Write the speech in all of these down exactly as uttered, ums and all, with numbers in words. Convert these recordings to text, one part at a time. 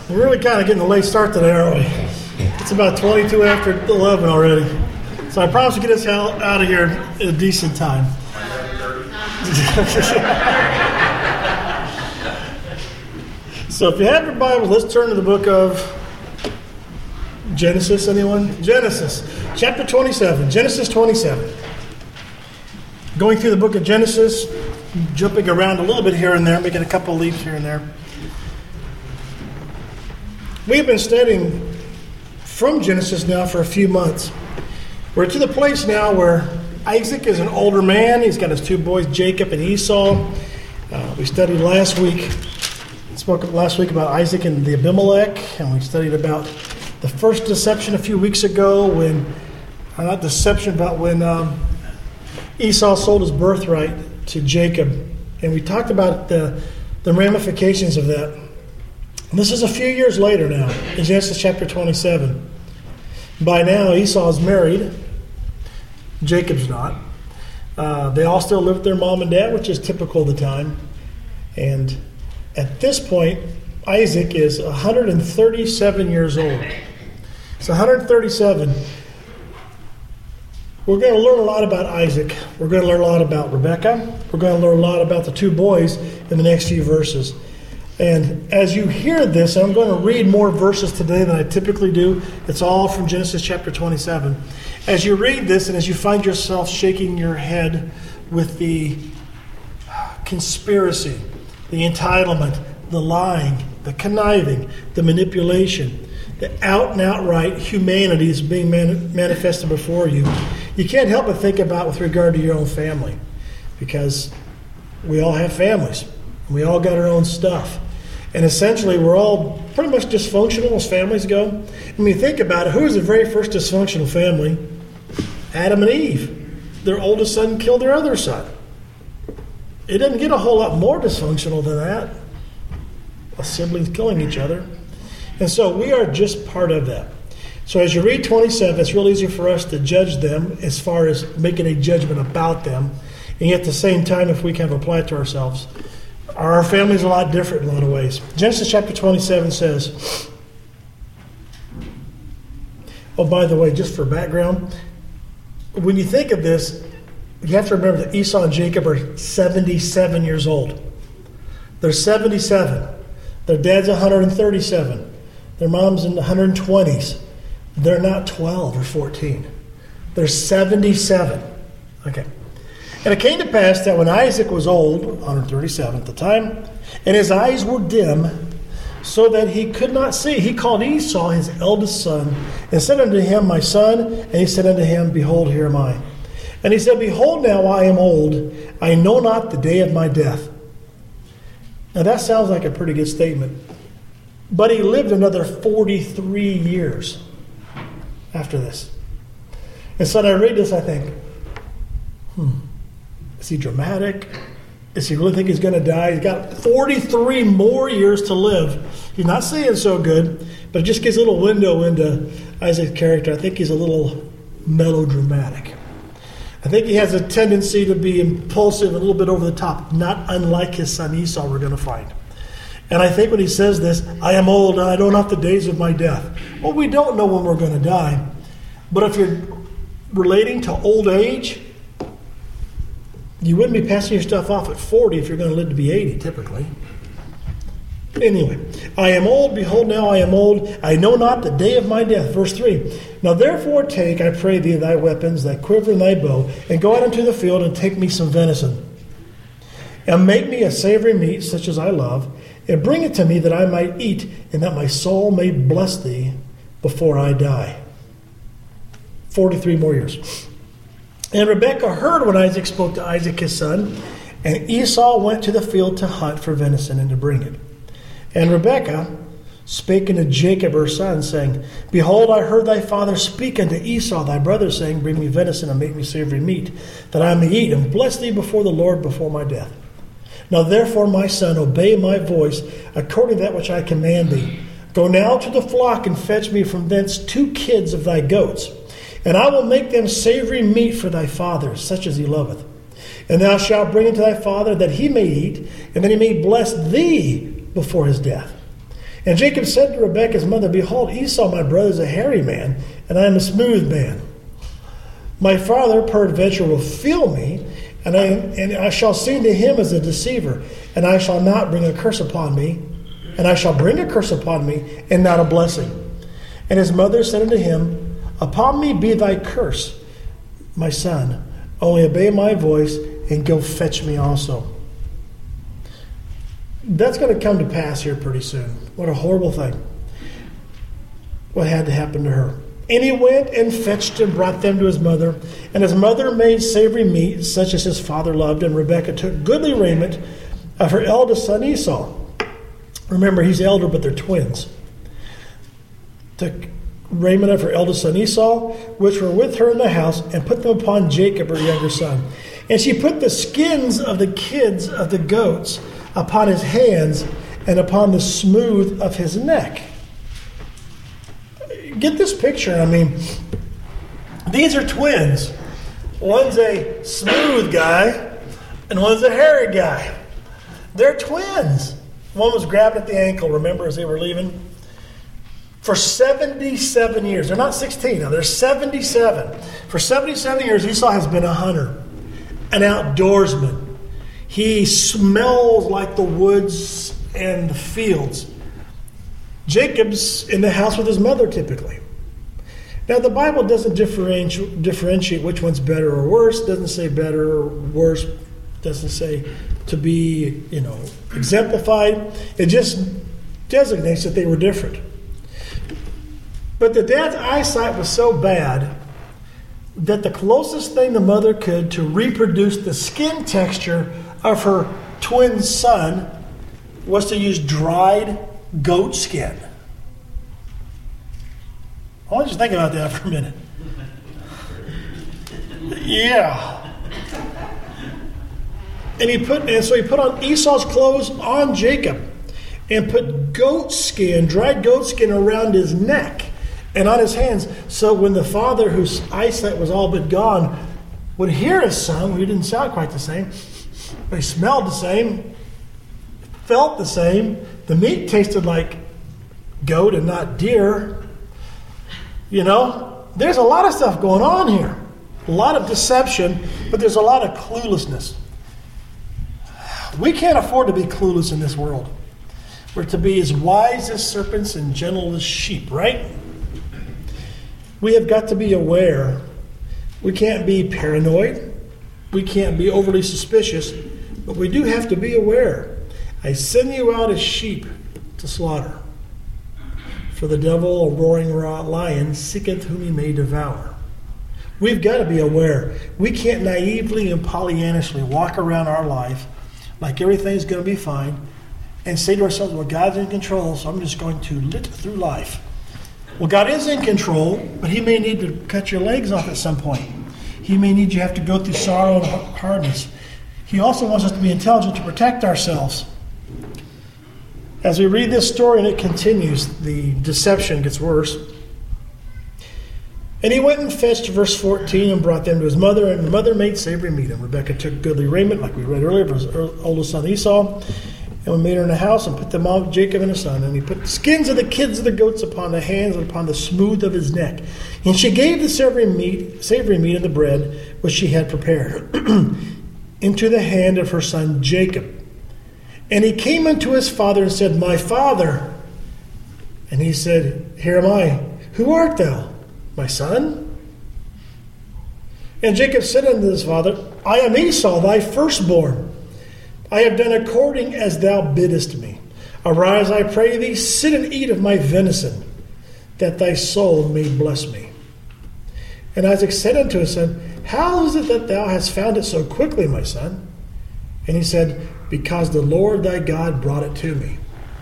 We're really kind of getting a late start today, aren't we? It's about twenty-two after eleven already. So I promise to get us out, out of here in a decent time. So if you have your Bible, let's turn to the book of Genesis. Anyone? Genesis, chapter twenty-seven. Genesis twenty-seven. Going through the book of Genesis, jumping around a little bit here and there, making a couple of leaps here and there. We have been studying from Genesis now for a few months. We're to the place now where Isaac is an older man. He's got his two boys, Jacob and Esau. Uh, we studied last week, spoke last week about Isaac and the Abimelech, and we studied about the first deception a few weeks ago when, uh, not deception, but when um, Esau sold his birthright to Jacob. And we talked about the, the ramifications of that. And this is a few years later now, in Genesis chapter twenty-seven. By now, Esau is married. Jacob's not. Uh, they all still live with their mom and dad, which is typical of the time. And at this point, Isaac is one hundred thirty-seven years old. So one hundred thirty-seven. We're going to learn a lot about Isaac. We're going to learn a lot about Rebekah. We're going to learn a lot about the two boys in the next few verses. And as you hear this, I'm going to read more verses today than I typically do. It's all from Genesis chapter twenty-seven. As you read this and as you find yourself shaking your head with the conspiracy, the entitlement, the lying, the conniving, the manipulation, the out and outright humanity is being man- manifested before you, you can't help but think about with regard to your own family. Because we all have families. We all got our own stuff. And essentially, we're all pretty much dysfunctional as families go. When you think about it, who was the very first dysfunctional family? Adam and Eve. Their oldest son killed their other son. It doesn't get a whole lot more dysfunctional than that. Siblings killing each other. And so we are just part of that. So as you read twenty-seven, it's real easy for us to judge them as far as making a judgment about them. And yet at the same time, if we can apply it to ourselves, our family's a lot different in a lot of ways. Genesis chapter twenty-seven says, oh, by the way, just for background, when you think of this, you have to remember that Esau and Jacob are seventy-seven years old. They're seventy-seven. Their dad's one hundred thirty-seven. Their mom's in the one hundred twenties. They're not twelve or fourteen. They're seventy-seven. Okay. And it came to pass that when Isaac was old, one hundred thirty-seven at the time, and his eyes were dim, so that he could not see, he called Esau his eldest son, and said unto him, My son, and he said unto him, Behold, here am I. And he said, Behold, now I am old, I know not the day of my death. Now that sounds like a pretty good statement. But he lived another forty-three years after this. And so when I read this, I think, hmm, is he dramatic? Does he really think he's going to die? He's got forty-three more years to live. He's not saying so good, but it just gives a little window into Isaac's character. I think he's a little melodramatic. I think he has a tendency to be impulsive, a little bit over the top, not unlike his son Esau we're going to find. And I think when he says this, I am old and I know not the days of my death. Well, we don't know when we're going to die. But if you're relating to old age, you wouldn't be passing your stuff off at forty if you're going to live to be eighty, typically. Anyway, I am old, behold, now I am old, I know not the day of my death. Verse three, Now therefore take, I pray thee, thy weapons, thy quiver and thy bow, and go out into the field and take me some venison, and make me a savory meat such as I love, and bring it to me that I might eat, and that my soul may bless thee before I die. Forty-three more years. And Rebekah heard when Isaac spoke to Isaac his son, and Esau went to the field to hunt for venison and to bring it. And Rebekah spake unto Jacob her son, saying, Behold, I heard thy father speak unto Esau thy brother, saying, Bring me venison and make me savory meat, that I may eat, and bless thee before the Lord before my death. Now therefore, my son, obey my voice, according to that which I command thee. Go now to the flock, and fetch me from thence two kids of thy goats, and I will make them savory meat for thy father, such as he loveth. And thou shalt bring it to thy father, that he may eat, and that he may bless thee before his death. And Jacob said to Rebekah's mother, behold, Esau my brother is a hairy man, and I am a smooth man. My father peradventure will feel me, and I, and I shall seem to him as a deceiver, and I shall not bring a curse upon me, and I shall bring a curse upon me, and not a blessing. And his mother said unto him, upon me be thy curse, my son, only obey my voice, and go fetch me also. That's going to come to pass here pretty soon. What a horrible thing. What had to happen to her. And he went and fetched and brought them to his mother. And his mother made savory meat, such as his father loved. And Rebekah took goodly raiment of her eldest son Esau. Remember, he's elder, but they're twins. Took raiment of her eldest son Esau, which were with her in the house, and put them upon Jacob, her younger son. And she put the skins of the kids of the goats upon his hands and upon the smooth of his neck. Get this picture. I mean, these are twins. One's a smooth guy and one's a hairy guy. They're twins. One was grabbed at the ankle, remember, as they were leaving? For seventy-seven years. They're not sixteen now, they're seventy-seven. For seventy-seven years, Esau has been a hunter, an outdoorsman. He smells like the woods and the fields. Jacob's in the house with his mother typically. Now the Bible doesn't differentiate, differentiate which one's better or worse. It doesn't say better or worse. It doesn't say to be, you know, exemplified. It just designates that they were different. But the dad's eyesight was so bad that the closest thing the mother could to reproduce the skin texture of her twin son was to use dried goat skin. I want you to think about that for a minute. Yeah. And he put and so he put on Esau's clothes on Jacob and put goat skin, dried goat skin around his neck and on his hands. So when the father, whose eyesight was all but gone, would hear his son, who didn't sound quite the same, but he smelled the same, felt the same, the meat tasted like goat and not deer. You know, there's a lot of stuff going on here. A lot of deception, but there's a lot of cluelessness. We can't afford to be clueless in this world. We're to be as wise as serpents and gentle as sheep, right? We have got to be aware. We can't be paranoid. We can't be overly suspicious, but we do have to be aware. I send you out as sheep to slaughter. For the devil, a roaring lion, seeketh whom he may devour. We've got to be aware. We can't naively and Pollyannously walk around our life like everything's going to be fine and say to ourselves, well, God's in control, so I'm just going to lit through life. Well, God is in control, but he may need to cut your legs off at some point. He may need you to have to go through sorrow and hardness. He also wants us to be intelligent to protect ourselves. As we read this story and it continues, the deception gets worse. And he went and fetched, verse fourteen, and brought them to his mother, and the mother made savory meat. And Rebekah took goodly raiment, like we read earlier, for his oldest son Esau, and made her in a house, and put them on Jacob and his son. And he put the skins of the kids of the goats upon the hands and upon the smooth of his neck. And she gave the savory meat, savory meat and the bread which she had prepared into the hand of her son Jacob. And he came unto his father and said, my father. And he said, here am I. Who art thou? My son? And Jacob said unto his father, I am Esau, thy firstborn. I have done according as thou biddest me. Arise, I pray thee, sit and eat of my venison, that thy soul may bless me. And Isaac said unto his son, how is it that thou hast found it so quickly, my son? And he said, because the Lord thy God brought it to me.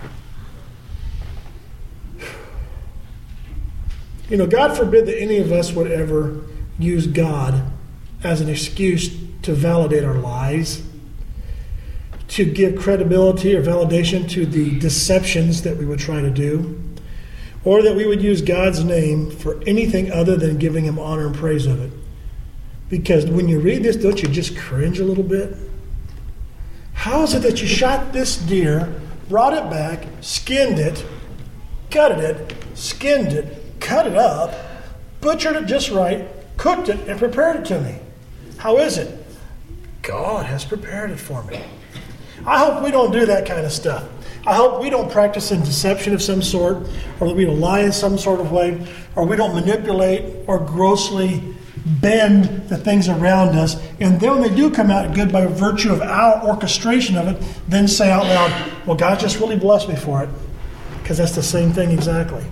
You know, God forbid that any of us would ever use God as an excuse to validate our lies, to give credibility or validation to the deceptions that we would try to do, or that we would use God's name for anything other than giving him honor and praise of it. Because when you read this, don't you just cringe a little bit? How is it that you shot this deer, brought it back, skinned it, gutted it, skinned it, cut it up, butchered it just right, cooked it, and prepared it to me. How is it? God has prepared it for me. I hope we don't do that kind of stuff. I hope we don't practice in deception of some sort, or that we don't lie in some sort of way, or we don't manipulate or grossly bend the things around us. And then when they do come out good by virtue of our orchestration of it, then say out loud, well, God just really blessed me for it. Because that's the same thing exactly.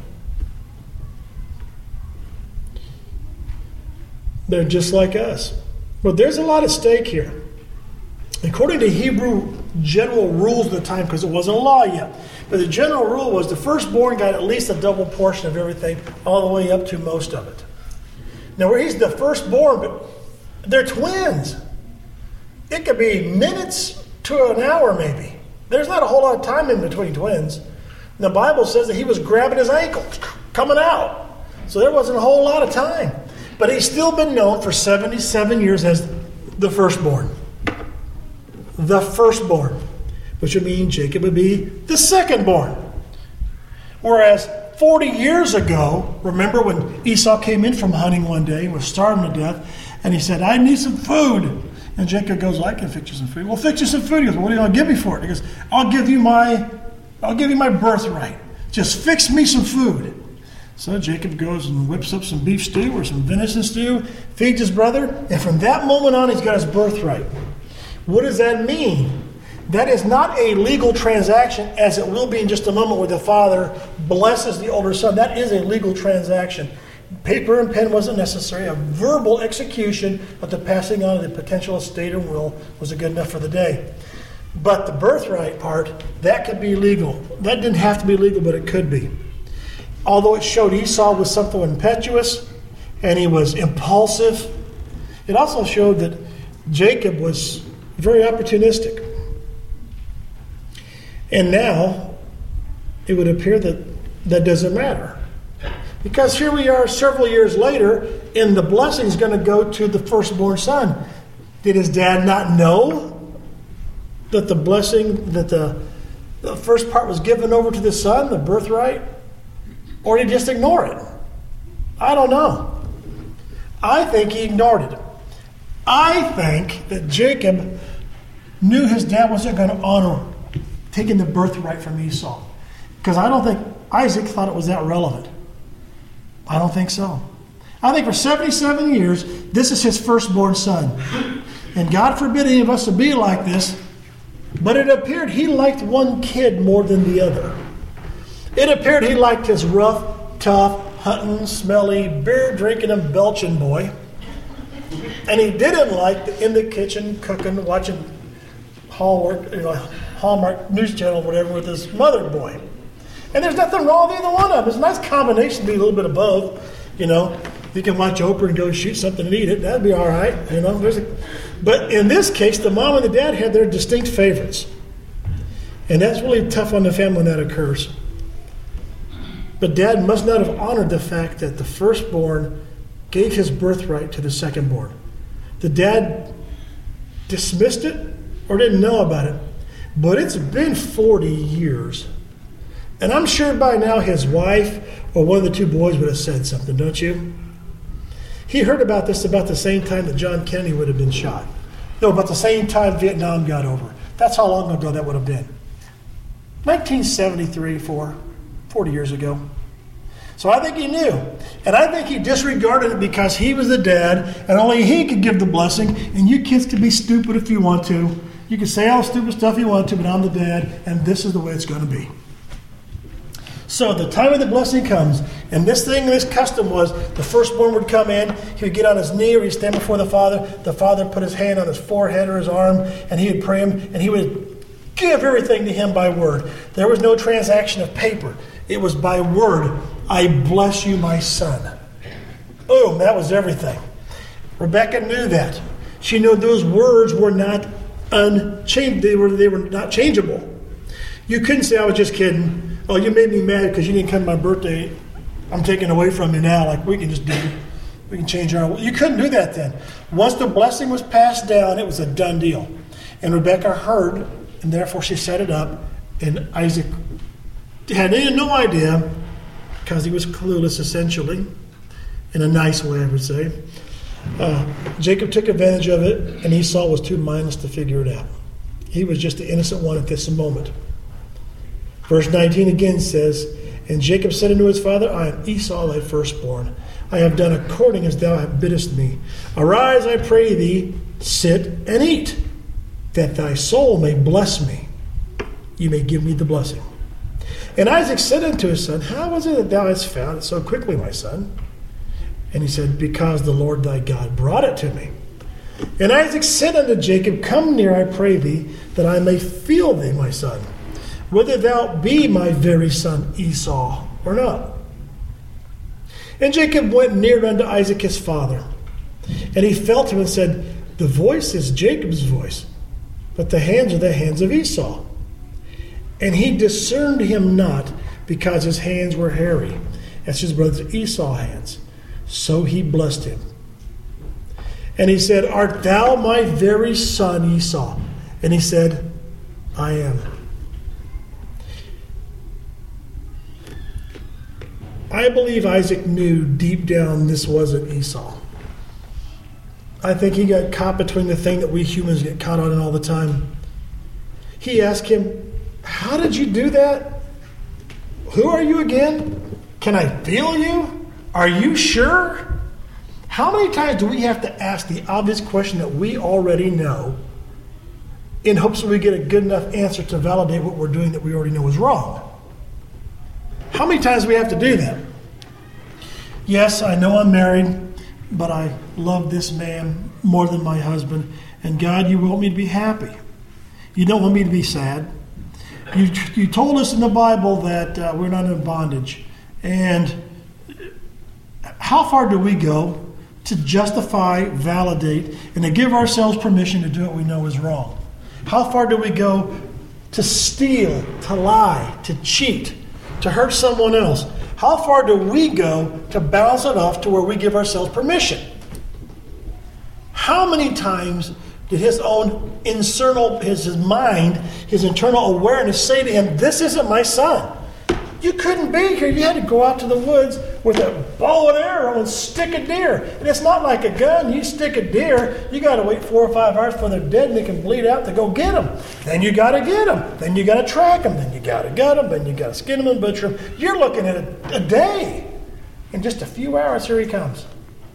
They're just like us. But there's a lot at stake here. According to Hebrew general rules of the time, because it wasn't a law yet, but the general rule was the firstborn got at least a double portion of everything, all the way up to most of it. Now, where he's the firstborn, but they're twins. It could be minutes to an hour, maybe. There's not a whole lot of time in between twins. And the Bible says that he was grabbing his ankles, coming out. So there wasn't a whole lot of time. But he's still been known for seventy-seven years as the firstborn. The firstborn, which would mean Jacob would be the secondborn. Whereas forty years ago, remember when Esau came in from hunting one day and was starving to death, and he said, I need some food. And Jacob goes, I can fix you some food. Well, fix you some food. He goes, what are you going to give me for it? He goes, I'll give you my, I'll give you my birthright. Just fix me some food. So Jacob goes and whips up some beef stew or some venison stew, feeds his brother, and from that moment on, he's got his birthright. What does that mean? That is not a legal transaction, as it will be in just a moment where the father blesses the older son. That is a legal transaction. Paper and pen wasn't necessary. A verbal execution of the passing on of the potential estate and will was good enough for the day. But the birthright part, that could be legal. That didn't have to be legal, but it could be. Although it showed Esau was something impetuous and he was impulsive, it also showed that Jacob was very opportunistic. And now, it would appear that that doesn't matter. Because here we are several years later, and the blessing is going to go to the firstborn son. Did his dad not know that the blessing, that the, the first part was given over to the son, the birthright? Or did he just ignore it? I don't know. I think he ignored it. I think that Jacob knew his dad wasn't going to honor taking the birthright from Esau. Because I don't think Isaac thought it was that relevant. I don't think so. I think for seventy-seven years, this is his firstborn son. And God forbid any of us to be like this, but it appeared he liked one kid more than the other. It appeared he liked his rough, tough, hunting, smelly, beer-drinking, and belching boy. And he didn't like the in the kitchen, cooking, watching Hallmark, you know, Hallmark News Channel, whatever, with his mother boy. And there's nothing wrong with either one of them. It's a nice combination to be a little bit of both. You know, you can watch Oprah and go shoot something and eat it. That'd be all right. You know, there's a, but in this case, the mom and the dad had their distinct favorites. And that's really tough on the family when that occurs. But dad must not have honored the fact that the firstborn gave his birthright to the secondborn. The dad dismissed it or didn't know about it. But it's been forty years. And I'm sure by now his wife or one of the two boys would have said something, don't you? He heard about this about the same time that John Kennedy would have been shot. No, about the same time Vietnam got over. That's how long ago that would have been. nineteen seventy-three, four, forty years ago. So I think he knew. And I think he disregarded it because he was the dad and only he could give the blessing. And you kids can be stupid if you want to. You can say all stupid stuff you want to, but I'm the dad and this is the way it's going to be. So the time of the blessing comes, and this thing, this custom was the firstborn would come in, he would get on his knee or he'd stand before the father. The father put his hand on his forehead or his arm, and he would pray him, and he would give everything to him by word. There was no transaction of paper. It was by word. I bless you, my son. Boom, that was everything. Rebecca knew that. She knew those words were not unchanged. They were, they were not changeable. You couldn't say, I was just kidding. Oh, you made me mad because you didn't come to my birthday. I'm taking away from you now. Like, we can just do it. We can change our... You couldn't do that then. Once the blessing was passed down, it was a done deal. And Rebecca heard, and therefore she set it up. And Isaac had no idea because he was clueless, essentially, in a nice way, I would say. Uh, Jacob took advantage of it, and Esau was too mindless to figure it out. He was just the innocent one at this moment. Verse nineteen again says, and Jacob said unto his father, I am Esau thy firstborn. I have done according as thou hast biddest me. Arise, I pray thee, sit and eat, that thy soul may bless me. You may give me the blessing. And Isaac said unto his son, how was it that thou hast found it so quickly, my son? And he said, because the Lord thy God brought it to me. And Isaac said unto Jacob, come near, I pray thee, that I may feel thee, my son, whether thou be my very son Esau or not. And Jacob went near unto Isaac his father, and he felt him and said, the voice is Jacob's voice, but the hands are the hands of Esau. And he discerned him not, because his hands were hairy, as his brother Esau's hands. So he blessed him. And he said, art thou my very son Esau? And he said, I am. I believe Isaac knew deep down this wasn't Esau. I think he got caught between the thing that we humans get caught on all the time. He asked him, how did you do that? Who are you again? Can I feel you? Are you sure? How many times do we have to ask the obvious question that we already know in hopes that we get a good enough answer to validate what we're doing that we already know is wrong? How many times do we have to do that? Yes, I know I'm married, but I love this man more than my husband. And God, you want me to be happy. You don't want me to be sad. You, you told us in the Bible that uh, we're not in bondage. And how far do we go to justify, validate, and to give ourselves permission to do what we know is wrong? How far do we go to steal, to lie, to cheat, to hurt someone else? How far do we go to balance it off to where we give ourselves permission? How many times did his own internal, his, his mind, his internal awareness say to him, this isn't my son. You couldn't be here. You had to go out to the woods with a bow and arrow and stick a deer. And it's not like a gun. You stick a deer, you got to wait four or five hours before they're dead and they can bleed out to go get them. Then you got to get them. Then you got to track them. Then you got to gut them. Then you got to skin them and butcher them. You're looking at a, a day. In just a few hours, here he comes.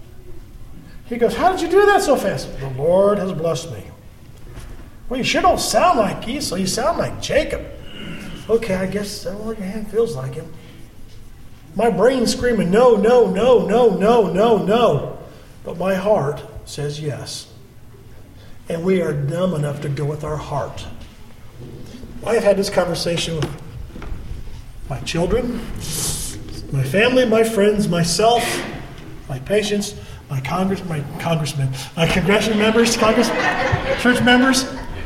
He goes, how did you do that so fast? The Lord has blessed me. Well, you sure don't sound like Esau. You sound like Jacob. Okay, I guess well, your hand feels like him. My brain's screaming, no, no, no, no, no, no, no. But my heart says yes. And we are dumb enough to go with our heart. I've had this conversation with my children, my family, my friends, myself, my patients, my congress, my congressmen, my congressional members, congress, church members.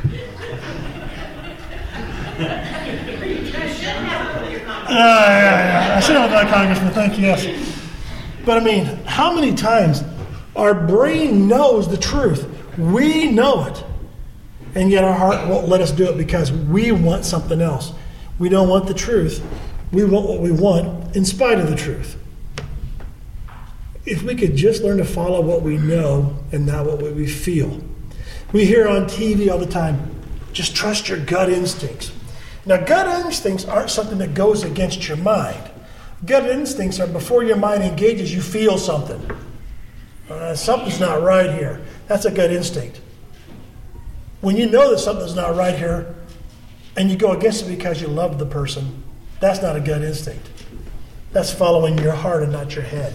Uh, yeah, yeah. I should have done congressman, thank you, yes. But I mean, how many times our brain knows the truth? We know it. And yet our heart won't let us do it because we want something else. We don't want the truth. We want what we want in spite of the truth. If we could just learn to follow what we know and not what we feel. We hear on T V all the time, just trust your gut instincts. Now, gut instincts aren't something that goes against your mind. Gut instincts are before your mind engages, you feel something. Uh, something's not right here. That's a gut instinct. When you know that something's not right here and you go against it because you love the person, that's not a gut instinct. That's following your heart and not your head.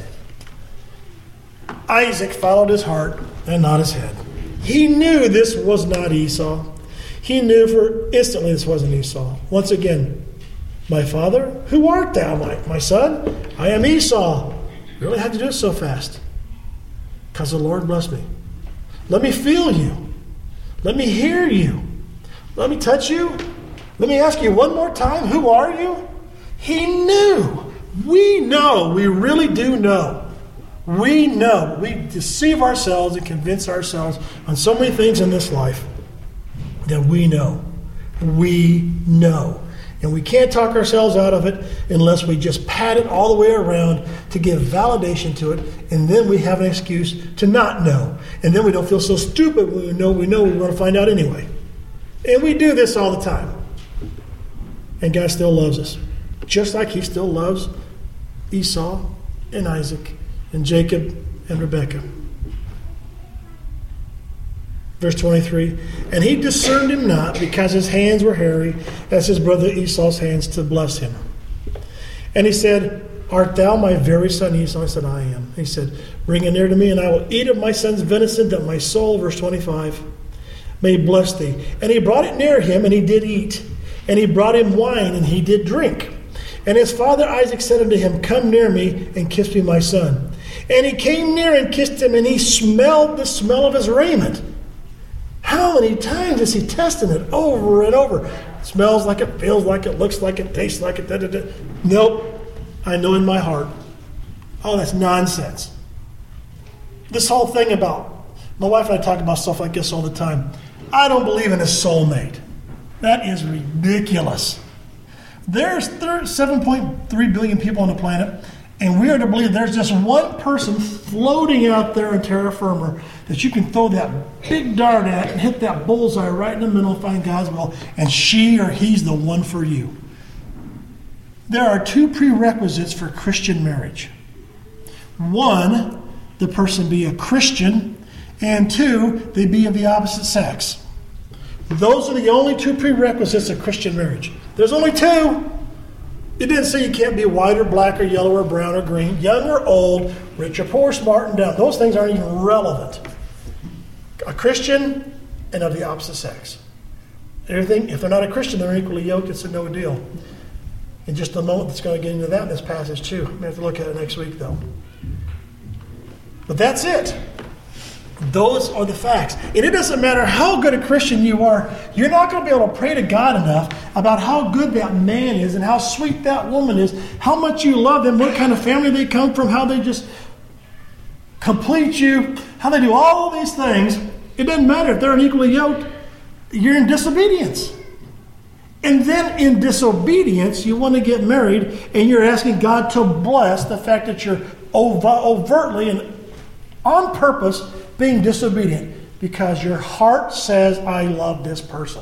Isaac followed his heart and not his head. He knew this was not Esau. He knew for instantly this wasn't Esau. Once again, my father, who art thou, my, my son? I am Esau. You really had to do it so fast. Because the Lord blessed me. Let me feel you. Let me hear you. Let me touch you. Let me ask you one more time, who are you? He knew. We know. We really do know. We know. We deceive ourselves and convince ourselves on so many things in this life that we know. We know. And we can't talk ourselves out of it unless we just pat it all the way around to give validation to it. And then we have an excuse to not know. And then we don't feel so stupid when we know we know we're going to find out anyway. And we do this all the time. And God still loves us. Just like he still loves Esau and Isaac and Jacob and Rebekah. Verse twenty-three, and he discerned him not, because his hands were hairy, as his brother Esau's hands, to bless him. And he said, art thou my very son Esau? I said, I am. He said, bring him near to me, and I will eat of my son's venison, that my soul, verse twenty-five, may bless thee. And he brought it near him, and he did eat. And he brought him wine, and he did drink. And his father Isaac said unto him, come near me, and kiss me, my son. And he came near and kissed him, and he smelled the smell of his raiment. How many times is he testing it over and over? It smells like it, feels like it, looks like it, tastes like it. Da, da, da. Nope. I know in my heart. Oh, that's nonsense. This whole thing about, my wife and I talk about stuff like this all the time. I don't believe in a soulmate. That is ridiculous. There's seven point three billion people on the planet, and we are to believe there's just one person floating out there in terra firma that you can throw that big dart at and hit that bullseye right in the middle and find God's will, and she or he's the one for you. There are two prerequisites for Christian marriage. One, the person be a Christian, and two, they be of the opposite sex. Those are the only two prerequisites of Christian marriage. There's only two. It didn't say you can't be white or black or yellow or brown or green, young or old, rich or poor, smart and dumb. Those things aren't even relevant. A Christian and of the opposite sex. Everything, if they're not a Christian, they're equally yoked. It's a no deal. In just a moment, it's going to get into that in this passage too. We have to look at it next week, though. But that's it. Those are the facts. And it doesn't matter how good a Christian you are, you're not going to be able to pray to God enough about how good that man is and how sweet that woman is, how much you love them, what kind of family they come from, how they just complete you, how they do all these things. It doesn't matter if they're unequally yoked. You're in disobedience. And then in disobedience, you want to get married, and you're asking God to bless the fact that you're overtly and on purpose being disobedient because your heart says, I love this person.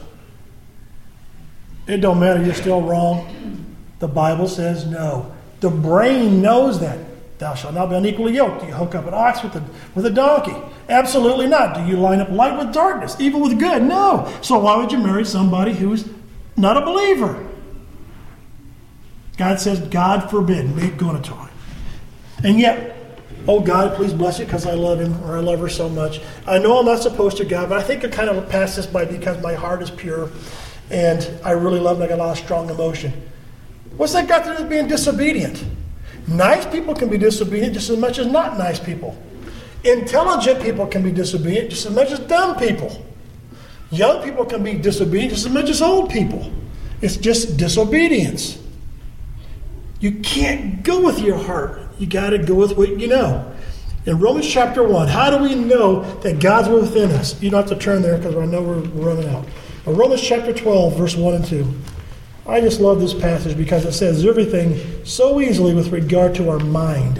It don't matter, you're still wrong. The Bible says no. The brain knows that. Thou shalt not be unequally yoked. Do you hook up an ox with a, with a donkey? Absolutely not. Do you line up light with darkness, evil with good? No. So why would you marry somebody who's not a believer? God says, God forbid, make gonatory. And yet, oh God, please bless it because I love him or I love her so much. I know I'm not supposed to, God, but I think I kind of pass this by because my heart is pure and I really love him. I got a lot of strong emotion. What's that got to do with being disobedient? Nice people can be disobedient just as much as not nice people. Intelligent people can be disobedient just as much as dumb people. Young people can be disobedient just as much as old people. It's just disobedience. You can't go with your heart. You got to go with what you know. In Romans chapter one, how do we know that God's within us? You don't have to turn there because I know we're running out. But Romans chapter twelve, verse one and two. I just love this passage because it says everything so easily with regard to our mind.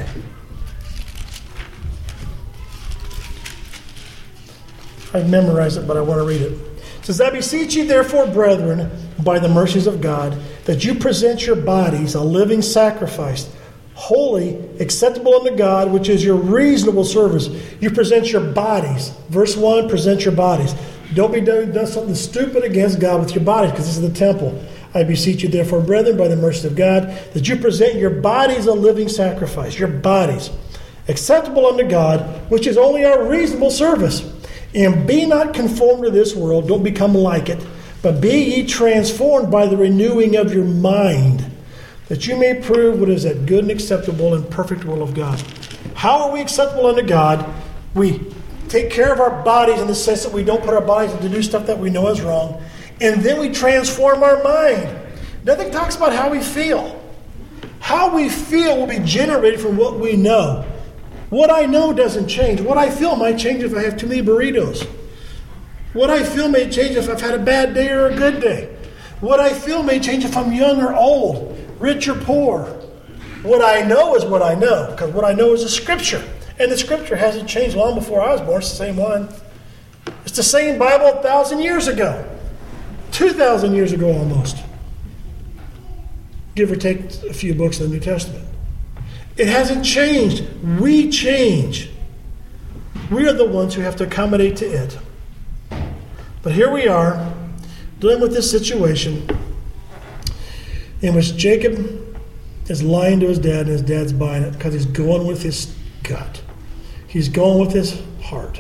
I've memorized it, but I want to read it. It says, I beseech you therefore, brethren, by the mercies of God, that you present your bodies a living sacrifice, holy, acceptable unto God, which is your reasonable service. You present your bodies. Verse one, present your bodies. Don't be doing done something stupid against God with your bodies, because this is the temple. I beseech you therefore, brethren, by the mercy of God, that you present your bodies a living sacrifice, your bodies, acceptable unto God, which is only our reasonable service. And be not conformed to this world, don't become like it, but be ye transformed by the renewing of your mind, that you may prove what is that good and acceptable and perfect will of God. How are we acceptable unto God? We take care of our bodies in the sense that we don't put our bodies to do stuff that we know is wrong. And then we transform our mind. Nothing talks about how we feel. How we feel will be generated from what we know. What I know doesn't change. What I feel might change if I have too many burritos. What I feel may change if I've had a bad day or a good day. What I feel may change if I'm young or old, rich or poor. What I know is what I know, because what I know is the Scripture. And the Scripture hasn't changed long before I was born. It's the same one. It's the same Bible a thousand years ago. Two thousand years ago almost. Give or take a few books of the New Testament. It hasn't changed. We change. We are the ones who have to accommodate to it. But here we are, dealing with this situation in which Jacob is lying to his dad, and his dad's buying it because he's going with his gut. He's going with his heart.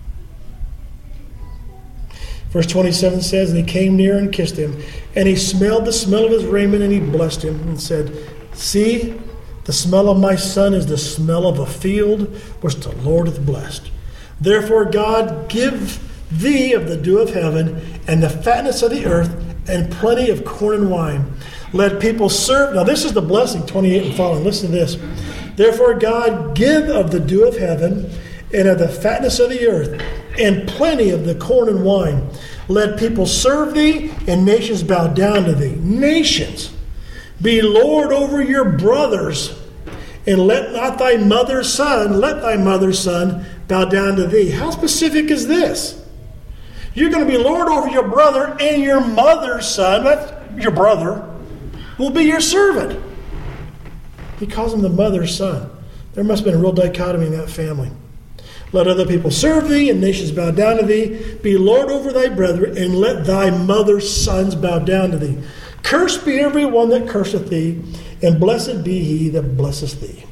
Verse twenty-seven says, and he came near and kissed him, and he smelled the smell of his raiment, and he blessed him and said, see, the smell of my son is the smell of a field which the Lord hath blessed. Therefore God give thee of the dew of heaven, and the fatness of the earth, and plenty of corn and wine. Let people serve. Now this is the blessing, twenty-eight and following. Listen to this. Therefore God give of the dew of heaven, and of the fatness of the earth, and plenty of the corn and wine. Let people serve thee, and nations bow down to thee. Nations, be Lord over your brothers, and let not thy mother's son, let thy mother's son bow down to thee. How specific is this? You're going to be Lord over your brother, and your mother's son, that's your brother, will be your servant. He calls him the mother's son. There must have been a real dichotomy in that family. Let other people serve thee, and nations bow down to thee. Be Lord over thy brethren, and let thy mother's sons bow down to thee. Cursed be every one that curseth thee, and blessed be he that blesseth thee.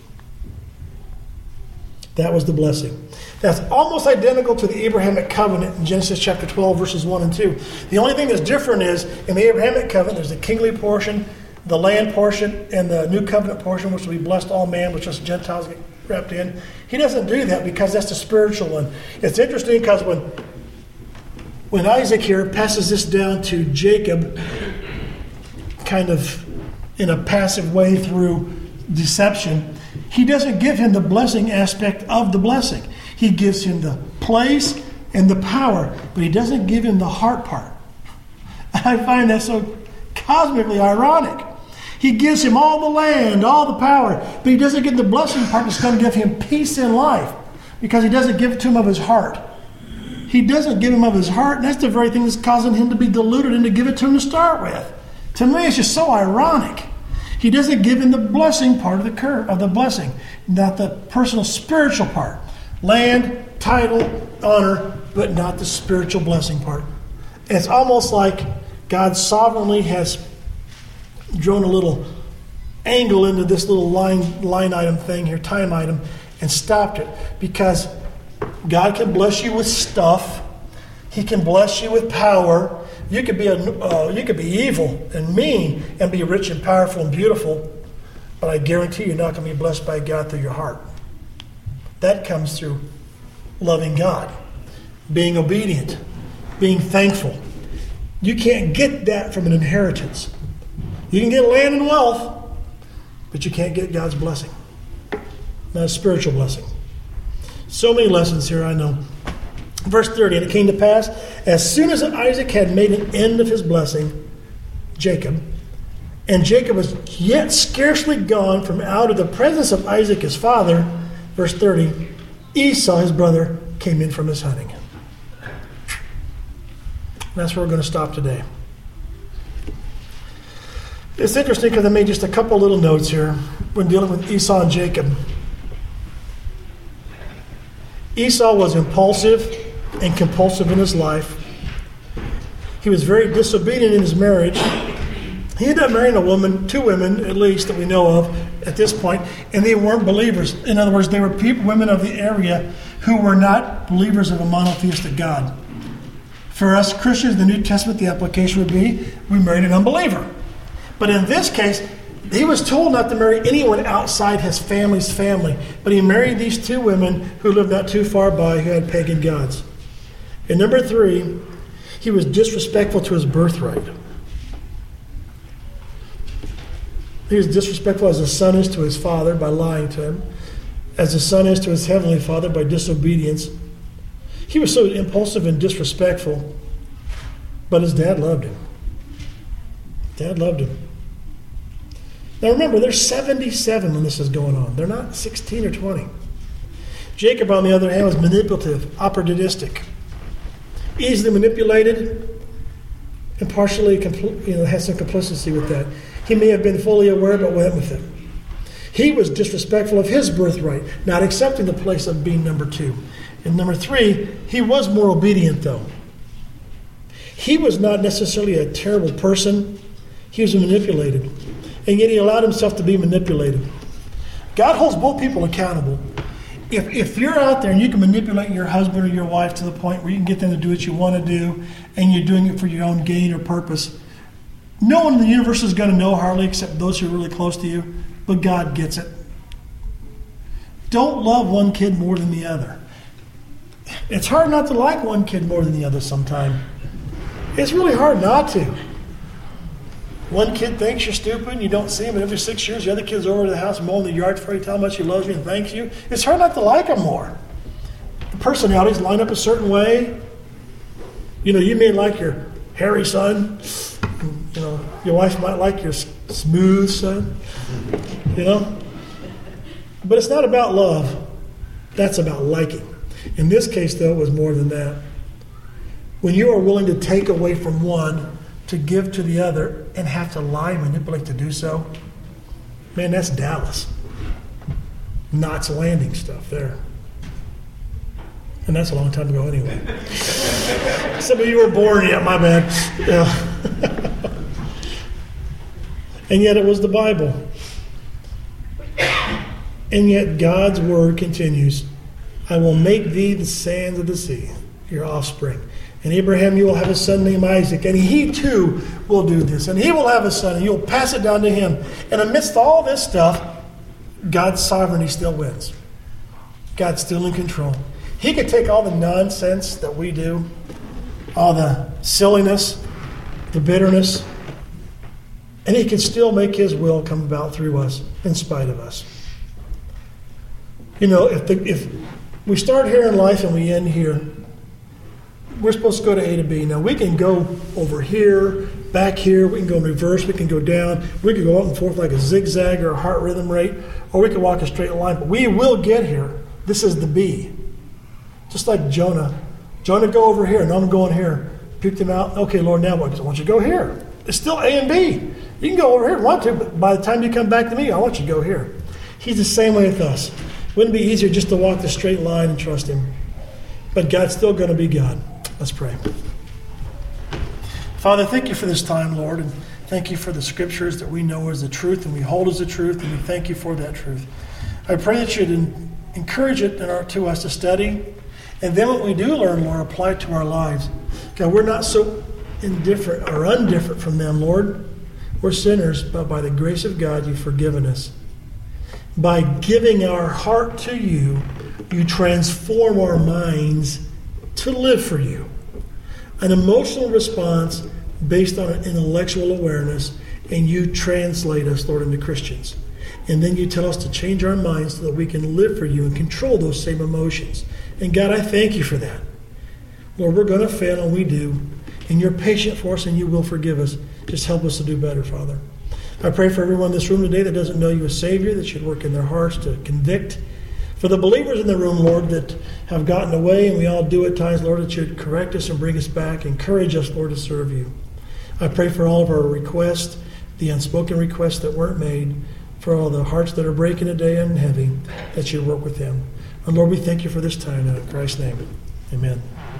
That was the blessing. That's almost identical to the Abrahamic covenant in Genesis chapter twelve, verses one and two. The only thing that's different is, in the Abrahamic covenant, there's the kingly portion, the land portion, and the new covenant portion, which will be blessed all man, which just Gentiles get wrapped in. He doesn't do that because that's the spiritual one. It's interesting because when, when Isaac here passes this down to Jacob, kind of in a passive way through deception, he doesn't give him the blessing aspect of the blessing. He gives him the place and the power, but he doesn't give him the heart part. I find that so cosmically ironic. He gives him all the land, all the power, but he doesn't give the blessing part that's going to give him peace in life because he doesn't give it to him of his heart. He doesn't give him of his heart, and that's the very thing that's causing him to be deluded and to give it to him to start with. To me, it's just so ironic. He doesn't give him the blessing part of the cur- of the blessing, not the personal spiritual part. Land, title, honor, but not the spiritual blessing part. It's almost like God sovereignly has drawn a little angle into this little line line item thing here, time item, and stopped it. Because God can bless you with stuff. He can bless you with power. You could be a, uh, you could be evil and mean and be rich and powerful and beautiful, but I guarantee you're not going to be blessed by God through your heart. That comes through loving God, being obedient, being thankful. You can't get that from an inheritance. You can get land and wealth, but you can't get God's blessing. Not a spiritual blessing. So many lessons here, I know. Verse thirty, and it came to pass, as soon as Isaac had made an end of his blessing, Jacob, and Jacob was yet scarcely gone from out of the presence of Isaac his father, verse thirty, Esau his brother came in from his hunting. That's where we're going to stop today. It's interesting because I made just a couple little notes here when dealing with Esau and Jacob. Esau was impulsive and compulsive in his life. He was very disobedient in his marriage. He ended up marrying a woman, two women at least that we know of at this point, and they weren't believers. In other words, they were people, women of the area who were not believers of a monotheistic God. For us Christians, the New Testament, the application would be, we married an unbeliever. But in this case, he was told not to marry anyone outside his family's family. But he married these two women who lived not too far by, who had pagan gods. And number three, he was disrespectful to his birthright. He was disrespectful as a son is to his father by lying to him, as a son is to his heavenly father by disobedience. He was so impulsive and disrespectful, but his dad loved him. Dad loved him. Now remember, they're seventy-seven when this is going on. They're not sixteen or twenty. Jacob, on the other hand, was manipulative, opportunistic, easily manipulated, and partially you know, has some complicity with that. He may have been fully aware, but went with it. He was disrespectful of his birthright, not accepting the place of being number two. And number three, he was more obedient, though. He was not necessarily a terrible person. He was manipulated. And yet he allowed himself to be manipulated. God holds both people accountable. If, if you're out there and you can manipulate your husband or your wife to the point where you can get them to do what you want to do, and you're doing it for your own gain or purpose, no one in the universe is going to know hardly except those who are really close to you, but God gets it. Don't love one kid more than the other. It's hard not to like one kid more than the other sometimes. It's really hard not to. One kid thinks you're stupid and you don't see him, and every six years the other kid's over to the house mowing the yard for you, tell him how much he loves you and thanks you. It's hard not to like him more. The personalities line up a certain way. You know, you may like your hairy son. You know, your wife might like your smooth son. You know? But it's not about love. That's about liking. In this case, though, it was more than that. When you are willing to take away from one to give to the other and have to lie and manipulate to do so, man, that's Dallas. Knots Landing stuff there. And that's a long time ago anyway. Some of you were born yet, my bad. Yeah. And yet it was the Bible. And yet God's word continues. I will make thee the sands of the sea, your offspring. And Abraham, you will have a son named Isaac, and he too will do this. And he will have a son, and you'll pass it down to him. And amidst all this stuff, God's sovereignty still wins. God's still in control. He could take all the nonsense that we do, all the silliness, the bitterness, and he can still make his will come about through us, in spite of us. You know, if the, if we start here in life and we end here, we're supposed to go to A to B. Now, we can go over here, back here. We can go in reverse. We can go down. We can go up and forth like a zigzag or a heart rhythm rate, or we can walk a straight line. But we will get here. This is the B. Just like Jonah. Jonah, go over here. No, I'm going here. Puked him out. Okay, Lord, now what? I want you to go here. It's still A and B. You can go over here if you want to, but by the time you come back to me, I want you to go here. He's the same way with us. Wouldn't it be easier just to walk the straight line and trust him? But God's still going to be God. Let's pray. Father, thank you for this time, Lord, and thank you for the scriptures that we know as the truth and we hold as the truth, and we thank you for that truth. I pray that you'd encourage it in our, to us to study, and then when we do learn, Lord, apply it to our lives. God, we're not so indifferent or undifferent from them, Lord. We're sinners, but by the grace of God, you've forgiven us. By giving our heart to you, you transform our minds to live for you. An emotional response based on an intellectual awareness, and you translate us, Lord, into Christians. And then you tell us to change our minds so that we can live for you and control those same emotions. And God, I thank you for that. Lord, we're going to fail, and we do. And you're patient for us, and you will forgive us. Just help us to do better, Father. I pray for everyone in this room today that doesn't know you as Savior, that should work in their hearts to convict. For the believers in the room, Lord, that have gotten away, and we all do at times, Lord, that you'd correct us and bring us back. Encourage us, Lord, to serve you. I pray for all of our requests, the unspoken requests that weren't made, for all the hearts that are breaking today and heavy, that you work with them. And Lord, we thank you for this time. In Christ's name, amen.